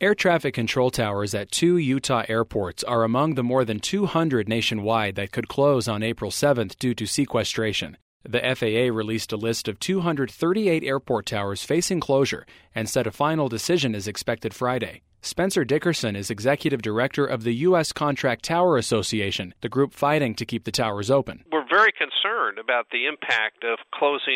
Air traffic control towers at 2 Utah airports are among the more than 200 nationwide that could close on April 7th due to sequestration. The FAA released a list of 238 airport towers facing closure and said a final decision is expected Friday. Spencer Dickerson is executive director of the U.S. Contract Tower Association, the group fighting to keep the towers open. We're very concerned about the impact of closing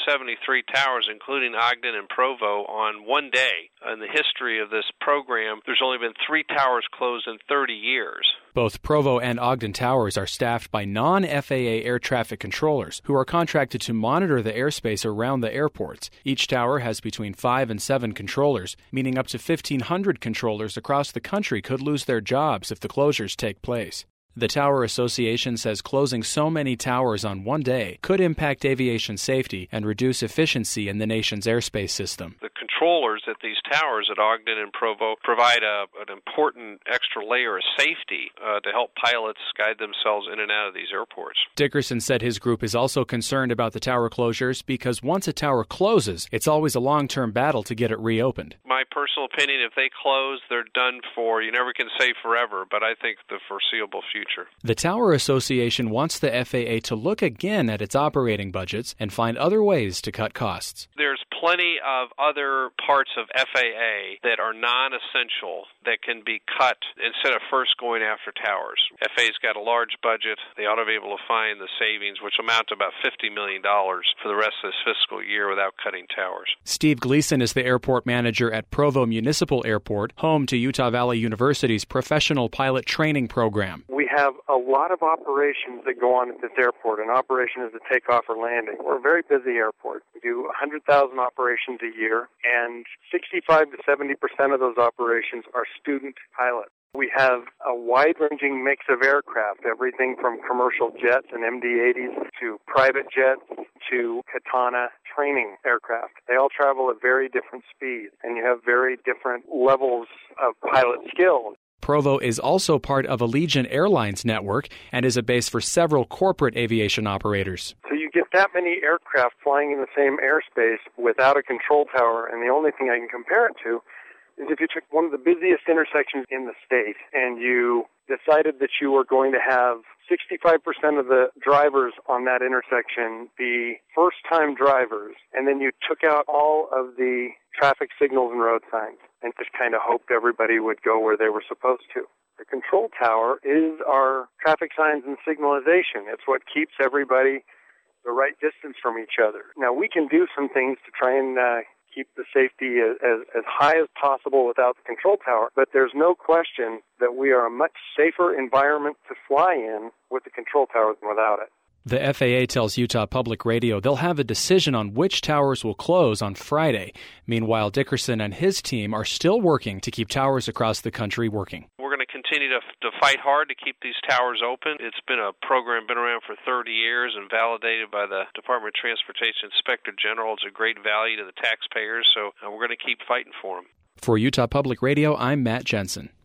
173 towers, including Ogden and Provo, on one day. In the history of this program, there's only been 3 towers closed in 30 years. Both Provo and Ogden towers are staffed by non-FAA air traffic controllers who are contracted to monitor the airspace around the airports. Each tower has between 5 and 7 controllers, meaning up to 1,500 controllers across the country could lose their jobs if the closures take place. The Tower Association says closing so many towers on one day could impact aviation safety and reduce efficiency in the nation's airspace system. The controllers at these towers at Ogden and Provo provide an important extra layer of safety to help pilots guide themselves in and out of these airports. Dickerson said his group is also concerned about the tower closures because once a tower closes, it's always a long-term battle to get it reopened. My personal opinion, if they close, they're done for. You never can say forever, but I think the foreseeable future. The Tower Association wants the FAA to look again at its operating budgets and find other ways to cut costs. There's plenty of other parts of FAA that are non-essential that can be cut instead of first going after towers. FAA's got a large budget. They ought to be able to find the savings, which amount to about $50 million for the rest of this fiscal year without cutting towers. Steve Gleason is the airport manager at Provo Municipal Airport, home to Utah Valley University's professional pilot training program. We have a lot of operations that go on at this airport. An operation is a takeoff or landing. We're a very busy airport. We do 100,000 operations a year, and 65 to 70% of those operations are student pilots. We have a wide-ranging mix of aircraft, everything from commercial jets and MD-80s to private jets to Katana training aircraft. They all travel at very different speeds, and you have very different levels of pilot skill. Provo is also part of Allegiant Airlines network and is a base for several corporate aviation operators. So you get that many aircraft flying in the same airspace without a control tower, and the only thing I can compare it to is if you took one of the busiest intersections in the state and you decided that you were going to have 65% of the drivers on that intersection be first-time drivers, and then you took out all of the traffic signals and road signs and just kind of hoped everybody would go where they were supposed to. The control tower is our traffic signs and signalization. It's what keeps everybody the right distance from each other. Now, we can do some things to try and keep the safety as high as possible without the control tower, but there's no question that we are a much safer environment to fly in with the control tower than without it. The FAA tells Utah Public Radio they'll have a decision on which towers will close on Friday. Meanwhile, Dickerson and his team are still working to keep towers across the country working. We're going to continue to fight hard to keep these towers open. It's been a program been around for 30 years and validated by the Department of Transportation Inspector General. It's a great value to the taxpayers, so we're going to keep fighting for them. For Utah Public Radio, I'm Matt Jensen.